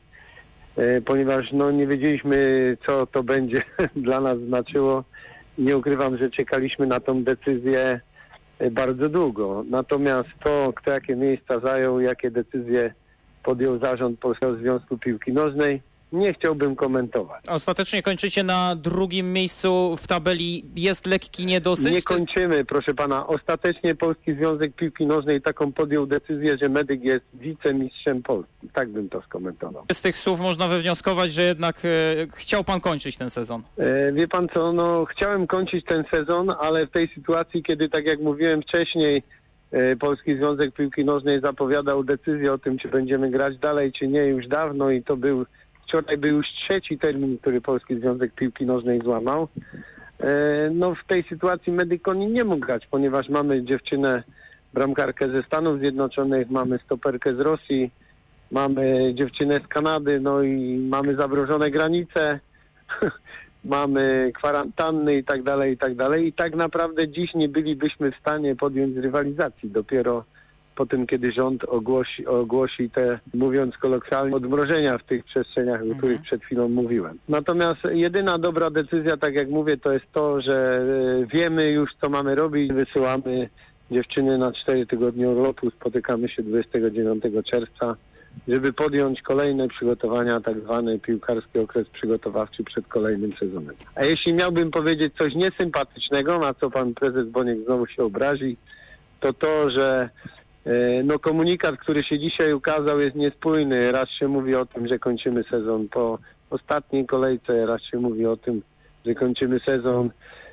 e, ponieważ no, nie wiedzieliśmy, co to będzie dla nas znaczyło. Nie ukrywam, że czekaliśmy na tą decyzję bardzo długo. Natomiast to, kto jakie miejsca zajął, jakie decyzje podjął zarząd Polskiego Związku Piłki Nożnej, nie chciałbym komentować. Ostatecznie kończycie na drugim miejscu w tabeli. Jest lekki niedosyt? Nie kończymy, proszę pana. Ostatecznie Polski Związek Piłki Nożnej taką podjął decyzję, że Medyk jest wicemistrzem Polski. Tak bym to skomentował. Z tych słów można wywnioskować, że jednak e, chciał pan kończyć ten sezon. E, wie pan co, no chciałem kończyć ten sezon, ale w tej sytuacji, kiedy tak jak mówiłem wcześniej, e, Polski Związek Piłki Nożnej zapowiadał decyzję o tym, czy będziemy grać dalej, czy nie, już dawno i to był Wczoraj był już trzeci termin, który Polski Związek Piłki Nożnej złamał. E, no w tej sytuacji Medykoni nie mógł grać, ponieważ mamy dziewczynę bramkarkę ze Stanów Zjednoczonych, mamy stoperkę z Rosji, mamy dziewczynę z Kanady, no i mamy zamrożone granice, mamy kwarantanny i tak dalej, i tak dalej. I tak naprawdę dziś nie bylibyśmy w stanie podjąć rywalizacji. Dopiero po tym, kiedy rząd ogłosi, ogłosi te, mówiąc kolokwialnie, odmrożenia w tych przestrzeniach, o których przed chwilą mówiłem. Natomiast jedyna dobra decyzja, tak jak mówię, to jest to, że wiemy już, co mamy robić. Wysyłamy dziewczyny na cztery tygodnie urlopu, spotykamy się dwudziestego dziewiątego czerwca, żeby podjąć kolejne przygotowania, tak zwany piłkarski okres przygotowawczy przed kolejnym sezonem. A jeśli miałbym powiedzieć coś niesympatycznego, na co pan prezes Boniek znowu się obrazi, to to, że no komunikat, który się dzisiaj ukazał, jest niespójny. Raz się mówi o tym, że kończymy sezon po ostatniej kolejce, raz się mówi o tym, że kończymy sezon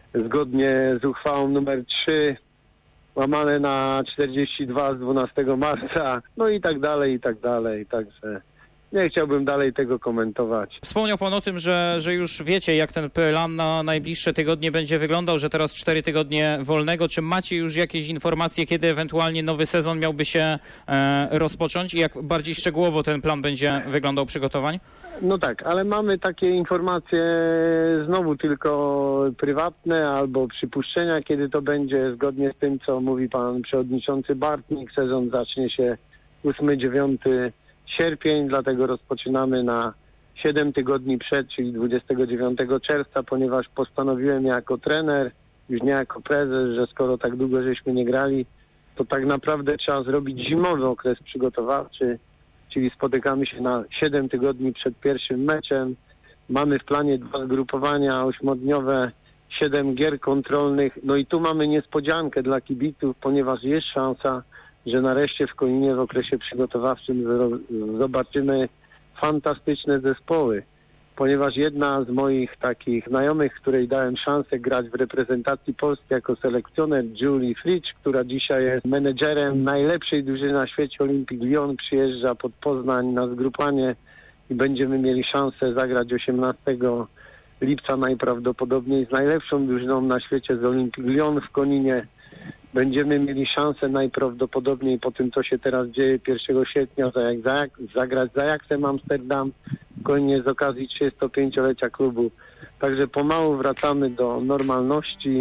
zgodnie z uchwałą numer trzy łamane na czterdzieści dwa z dwunastego marca, no i tak dalej, i tak dalej. Także nie chciałbym dalej tego komentować. Wspomniał pan o tym, że, że już wiecie, jak ten plan na najbliższe tygodnie będzie wyglądał, że teraz cztery tygodnie wolnego. Czy macie już jakieś informacje, kiedy ewentualnie nowy sezon miałby się e, rozpocząć i jak bardziej szczegółowo ten plan będzie wyglądał przygotowań? No tak, ale mamy takie informacje znowu tylko prywatne albo przypuszczenia, kiedy to będzie, zgodnie z tym, co mówi pan przewodniczący Bartnik. Sezon zacznie się ósmy dziewiąty sierpień, dlatego rozpoczynamy na siedem tygodni przed, czyli dwudziestego dziewiątego czerwca, ponieważ postanowiłem jako trener, już nie jako prezes, że skoro tak długo żeśmy nie grali, to tak naprawdę trzeba zrobić zimowy okres przygotowawczy, czyli spotykamy się na siedem tygodni przed pierwszym meczem. Mamy w planie dwa zgrupowania ośmiodniowe, siedem gier kontrolnych, no i tu mamy niespodziankę dla kibiców, ponieważ jest szansa, że nareszcie w Koninie w okresie przygotowawczym zobaczymy fantastyczne zespoły, ponieważ jedna z moich takich znajomych, której dałem szansę grać w reprezentacji Polski jako selekcjoner, Julie Fritsch, która dzisiaj jest menedżerem najlepszej drużyny na świecie Olympic Lyon, przyjeżdża pod Poznań na zgrupanie i będziemy mieli szansę zagrać osiemnastego lipca najprawdopodobniej z najlepszą drużyną na świecie z Olympic Lyon w Koninie. Będziemy mieli szansę najprawdopodobniej po tym, co się teraz dzieje, pierwszego sierpnia zagrać z Ajaxem Amsterdam spokojnie z okazji trzydziestopięciolecia klubu. Także pomału wracamy do normalności.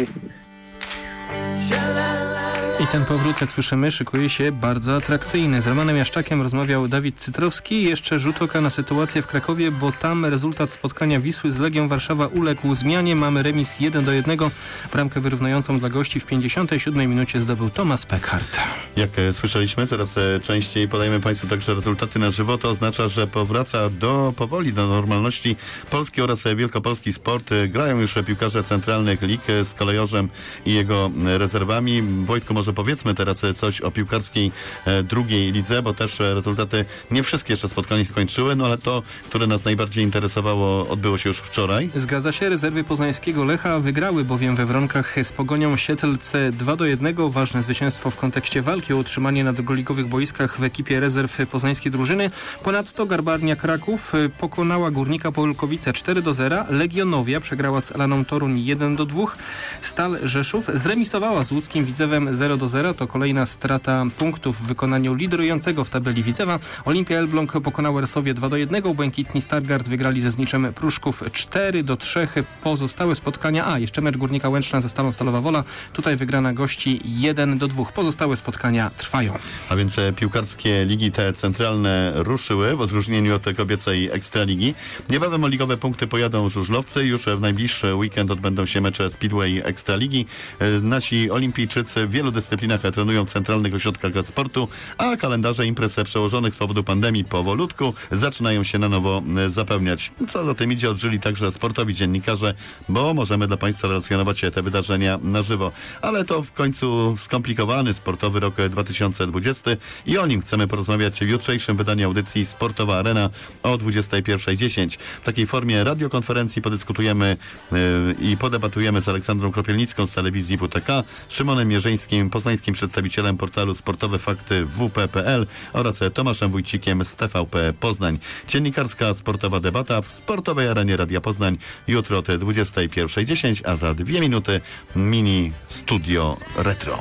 I ten powrót, jak słyszymy, szykuje się bardzo atrakcyjny. Z Romanem Jaszczakiem rozmawiał Dawid Cytrowski. Jeszcze rzut oka na sytuację w Krakowie, bo tam rezultat spotkania Wisły z Legią Warszawa uległ zmianie. Mamy remis jeden do jednego. Bramkę wyrównującą dla gości w pięćdziesiątej siódmej minucie zdobył Tomasz Peckhardt. Jak e, słyszeliśmy, coraz e, częściej podajemy Państwu także rezultaty na żywo. To oznacza, że powraca do powoli do normalności polski oraz e, wielkopolski sport. E, grają już piłkarze centralnych lig e, z Kolejorzem i jego e, rezerwami. Wojtku, może powiedzmy teraz coś o piłkarskiej e, drugiej lidze, bo też e, rezultaty nie wszystkie jeszcze spotkania skończyły, no ale to, które nas najbardziej interesowało, odbyło się już wczoraj. Zgadza się, rezerwy poznańskiego Lecha wygrały bowiem we Wronkach z Pogonią Siedlce dwa do jednego. Ważne zwycięstwo w kontekście walki o utrzymanie na drugoligowych boiskach w ekipie rezerw poznańskiej drużyny. Ponadto Garbarnia Kraków pokonała Górnika Polkowice cztery do zera. Legionowia przegrała z Elaną Toruń jeden do dwóch. Stal Rzeszów zremisowała z łódzkim Widzewem zero do zera. To kolejna strata punktów w wykonaniu liderującego w tabeli Widzewa. Olimpia Elbląg pokonała Resowie dwa do jednego. Błękitni Stargard wygrali ze Zniczem Pruszków cztery do trzech. Pozostałe spotkania, a jeszcze mecz Górnika Łęczna ze Stalą Stalowa Wola. Tutaj wygrana gości jeden do dwóch. Pozostałe spotkania trwają. A więc e, piłkarskie ligi te centralne ruszyły w odróżnieniu od tej kobiecej Ekstraligi. Niebawem o ligowe punkty pojadą żużlowcy. Już w najbliższy weekend odbędą się mecze Speedway Ekstraligi. E, nasi olimpijczycy w wielu dyscyplinach trenują w centralnych ośrodkach sportu, a kalendarze imprez przełożonych z powodu pandemii powolutku zaczynają się na nowo e, zapełniać. Co za tym idzie, odżyli także sportowi dziennikarze, bo możemy dla Państwa relacjonować te wydarzenia na żywo. Ale to w końcu skomplikowany sportowy rok dwa tysiące dwudziesty i o nim chcemy porozmawiać w jutrzejszym wydaniu audycji Sportowa Arena o dwudziestej pierwszej dziesięć. W takiej formie radiokonferencji podyskutujemy yy, i podebatujemy z Aleksandrą Kropielnicką z telewizji W T K, Szymonem Mierzyńskim, poznańskim przedstawicielem portalu Sportowe Fakty W P kropka P L oraz Tomaszem Wójcikiem z T V P Poznań. Dziennikarska sportowa debata w Sportowej Arenie Radia Poznań jutro od dwudziestej pierwszej dziesięć, a za dwie minuty mini studio retro.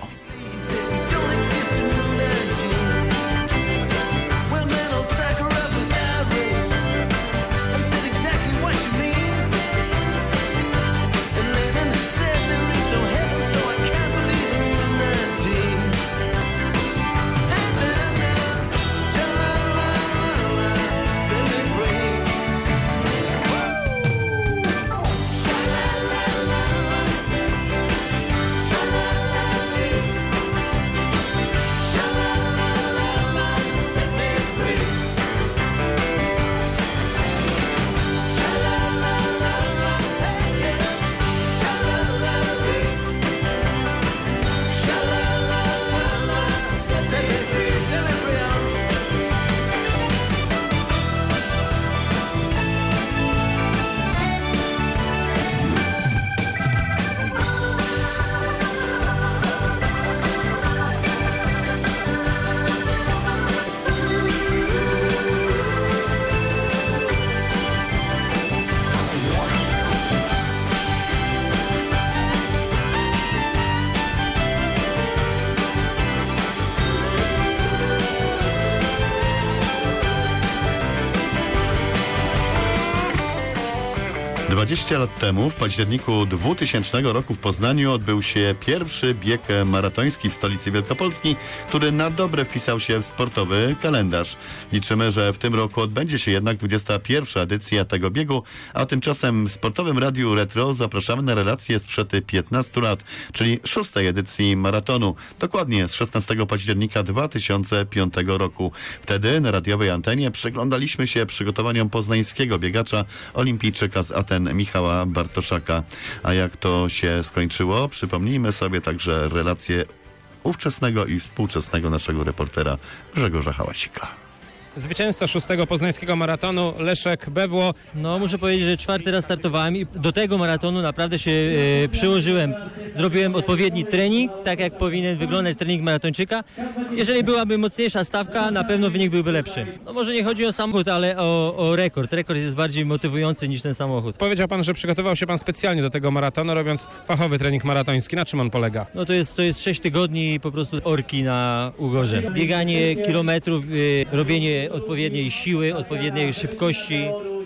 dwadzieścia lat temu, w październiku dwutysięcznego roku w Poznaniu odbył się pierwszy bieg maratoński w stolicy Wielkopolski, który na dobre wpisał się w sportowy kalendarz. Liczymy, że w tym roku odbędzie się jednak dwudziesta pierwsza edycja tego biegu, a tymczasem w Sportowym Radiu Retro zapraszamy na relacje sprzed piętnastu lat, czyli szóstej edycji maratonu, dokładnie z szesnastego października dwa tysiące piątego roku. Wtedy na radiowej antenie przyglądaliśmy się przygotowaniom poznańskiego biegacza, olimpijczyka z Aten Michała Bartoszaka. A jak to się skończyło? Przypomnijmy sobie także relacje ówczesnego i współczesnego naszego reportera Grzegorza Hałasika. Zwycięzca szóstego poznańskiego maratonu, Leszek Bebło. No muszę powiedzieć, że czwarty raz startowałem i do tego maratonu naprawdę się e, przyłożyłem. Zrobiłem odpowiedni trening, tak jak powinien wyglądać trening maratończyka. Jeżeli byłaby mocniejsza stawka, na pewno wynik byłby lepszy. No może nie chodzi o samochód, ale o, o rekord. Rekord jest bardziej motywujący niż ten samochód. Powiedział pan, że przygotował się pan specjalnie do tego maratonu, robiąc fachowy trening maratoński. Na czym on polega? No to jest, to jest sześć tygodni po prostu orki na ugorze. Bieganie kilometrów, e, robienie odpowiedniej siły, odpowiedniej szybkości.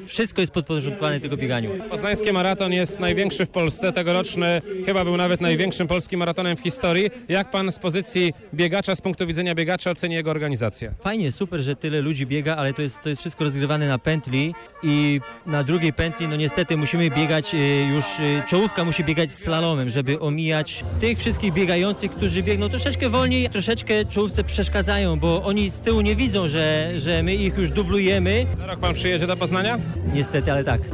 wszystko jest podporządkowane tego bieganiu. Poznański maraton jest największy w Polsce, tegoroczny chyba był nawet największym polskim maratonem w historii. Jak pan z pozycji biegacza, z punktu widzenia biegacza oceni jego organizację? Fajnie, super, że tyle ludzi biega, ale to jest, to jest wszystko rozgrywane na pętli i na drugiej pętli, no niestety musimy biegać już, czołówka musi biegać slalomem, żeby omijać tych wszystkich biegających, którzy biegną troszeczkę wolniej, troszeczkę czołówce przeszkadzają, bo oni z tyłu nie widzą, że, że my ich już dublujemy. Za rok pan przyjedzie do Poznania? Niestety, ale tak.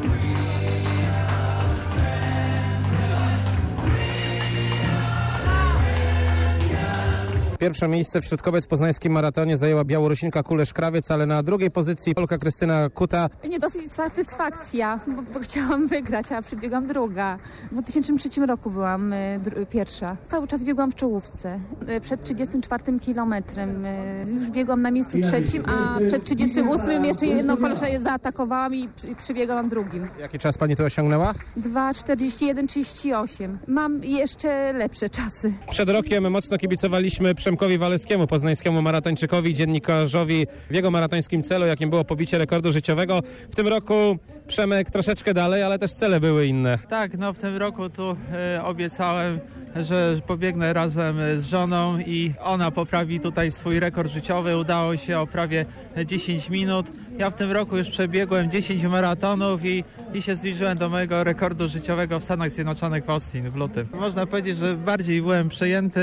Pierwsze miejsce wśród kobiet w poznańskim maratonie zajęła Białorusinka Kulesz-Krawiec, ale na drugiej pozycji Polka Krystyna Kuta. Nie dosyć satysfakcja, bo, bo chciałam wygrać, a przybiegłam druga. W dwa tysiące trzecim roku byłam y, dr- pierwsza. Cały czas biegłam w czołówce. Y, przed trzydziestym czwartym kilometrem y, już biegłam na miejscu trzecim, a przed trzydziestym ósmym jeszcze jedno koleże zaatakowałam i przy, przybiegłam drugim. Jaki czas pani tu osiągnęła? dwa czterdzieści jeden trzydzieści osiem. Mam jeszcze lepsze czasy. Przed rokiem mocno kibicowaliśmy Przemkowi Waleskiemu, poznańskiemu maratończykowi, dziennikarzowi w jego maratońskim celu, jakim było pobicie rekordu życiowego. W tym roku Przemek troszeczkę dalej, ale też cele były inne. Tak, no w tym roku tu e, obiecałem, że pobiegnę razem z żoną i ona poprawi tutaj swój rekord życiowy. Udało się o prawie dziesięć minut. Ja w tym roku już przebiegłem dziesięć maratonów i, i się zbliżyłem do mojego rekordu życiowego w Stanach Zjednoczonych w Austin w lutym. Można powiedzieć, że bardziej byłem przejęty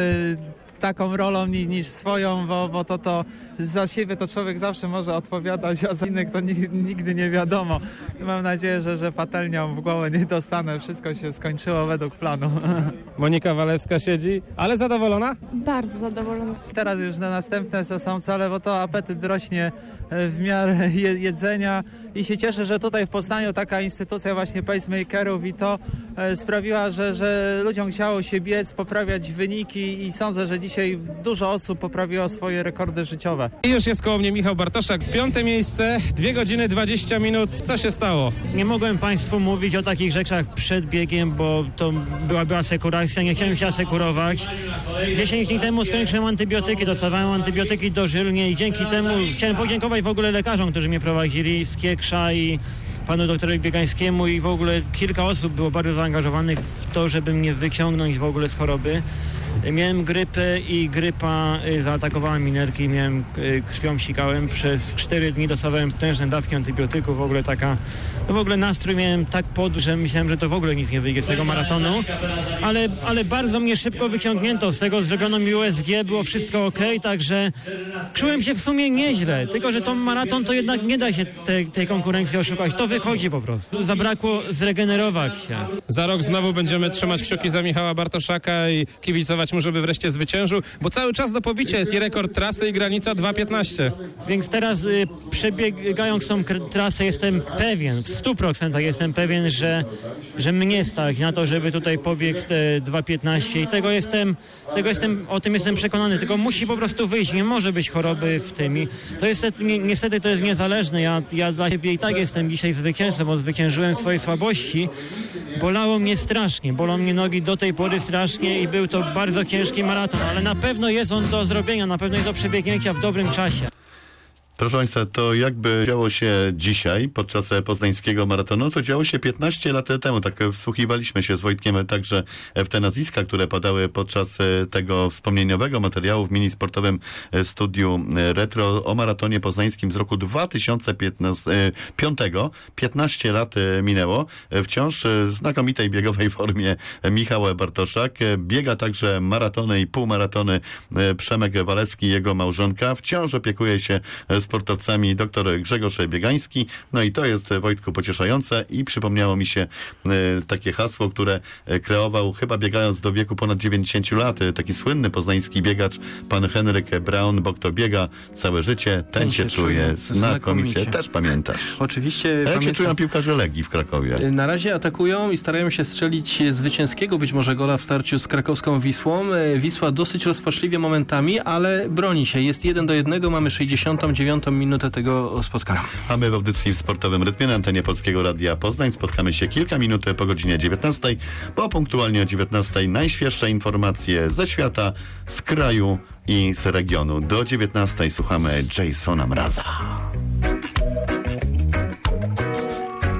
taką rolą niż swoją, bo, bo to, to za siebie to człowiek zawsze może odpowiadać, a za innych to nigdy nie wiadomo. Mam nadzieję, że, że patelnią w głowę nie dostanę. Wszystko się skończyło według planu. Monika Walewska siedzi, ale zadowolona? Bardzo zadowolona. Teraz już na następne są cele, bo to apetyt rośnie w miarę jedzenia i się cieszę, że tutaj w Poznaniu taka instytucja właśnie pacemakerów i to sprawiła, że, że ludziom chciało się biec, poprawiać wyniki i sądzę, że dzisiaj dużo osób poprawiło swoje rekordy życiowe. I już jest koło mnie Michał Bartoszak, piąte miejsce, dwie godziny dwadzieścia minut. Co się stało? Nie mogłem Państwu mówić o takich rzeczach przed biegiem, bo to byłaby asekuracja, nie chciałem się asekurować. dziesięć dni temu skończyłem antybiotyki, dostawałem antybiotyki dożylnie i dzięki temu chciałem podziękować w ogóle lekarzom, którzy mnie prowadzili z Kiekrza i panu doktorowi Biegańskiemu i w ogóle kilka osób było bardzo zaangażowanych w to, żeby mnie wyciągnąć w ogóle z choroby. Miałem grypę i grypa zaatakowała mi nerki, miałem krwią sikałem, przez cztery dni dostawałem potężne dawki antybiotyków, w ogóle taka, no w ogóle nastrój miałem tak pod, że myślałem, że to w ogóle nic nie wyjdzie z tego maratonu, ale, ale bardzo mnie szybko wyciągnięto, z tego zrobiono mi U S G, było wszystko ok, także czułem się w sumie nieźle, tylko że to maraton to jednak nie da się te, tej konkurencji oszukać, to wychodzi po prostu. Zabrakło zregenerować się. Za rok znowu będziemy trzymać kciuki za Michała Bartoszaka i kibicować mu, żeby wreszcie zwyciężył, bo cały czas do pobicia jest i rekord trasy i granica dwa piętnaście. Więc teraz y, przebiegając tą trasę jestem pewien, w stu procentach jestem pewien, że, że mnie stać na to, żeby tutaj pobiec te dwa piętnaście i tego jestem, tego jestem, o tym jestem przekonany, tylko musi po prostu wyjść, nie może być choroby w tym i to jest ni, niestety to jest niezależne, ja, ja dla siebie i tak jestem dzisiaj zwycięzcą, bo zwyciężyłem swoje słabości, bolało mnie strasznie, bolą mnie nogi do tej pory strasznie i był to bardzo ciężki maraton, ale na pewno jest on do zrobienia, na pewno jest do przebiegnięcia w dobrym czasie. Proszę Państwa, to jakby działo się dzisiaj podczas poznańskiego maratonu, to działo się piętnaście lat temu. Tak wsłuchiwaliśmy się z Wojtkiem także w te nazwiska, które padały podczas tego wspomnieniowego materiału w minisportowym studiu Retro o maratonie poznańskim z roku dwa tysiące piątego. piętnaście lat minęło. Wciąż w znakomitej biegowej formie Michał Bartoszak. Biega także maratony i półmaratony Przemek Walewski i jego małżonka. Wciąż opiekuje się sportowcami dr Grzegorz Biegański. No i to jest, Wojtku, pocieszające i przypomniało mi się e, takie hasło, które kreował chyba biegając do wieku ponad dziewięćdziesięciu lat. E, taki słynny poznański biegacz, pan Henryk Braun, bo kto biega całe życie, ten, ten się, się czuje znakomicie. znakomicie. Też pamiętasz. Oczywiście. A jak pamiętam... się czują piłkarze Legii w Krakowie? Na razie atakują i starają się strzelić zwycięskiego być może gola w starciu z krakowską Wisłą. Wisła dosyć rozpaczliwie momentami, ale broni się. Jest jeden do jednego, mamy sześćdziesiątą dziewiątą minutę tego spotkania. A my w audycji w Sportowym Rytmie na antenie Polskiego Radia Poznań spotkamy się kilka minut po godzinie dziewiętnastej, bo punktualnie o dziewiętnastej najświeższe informacje ze świata, z kraju i z regionu. Do dziewiętnastej słuchamy Jasona Mraza.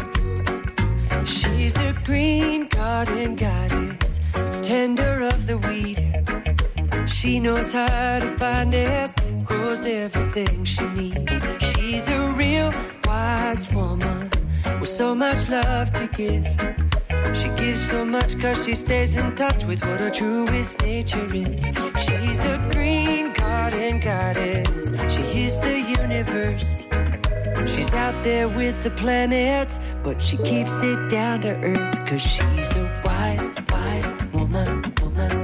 a green garden goddess, tender of the weed. She knows how to find it, grows everything she needs. She's a real wise woman with so much love to give. She gives so much cause she stays in touch with what her truest nature is. She's a green garden goddess, she hears the universe. She's out there with the planets, but she keeps it down to earth, cause she's a wise, wise woman, woman.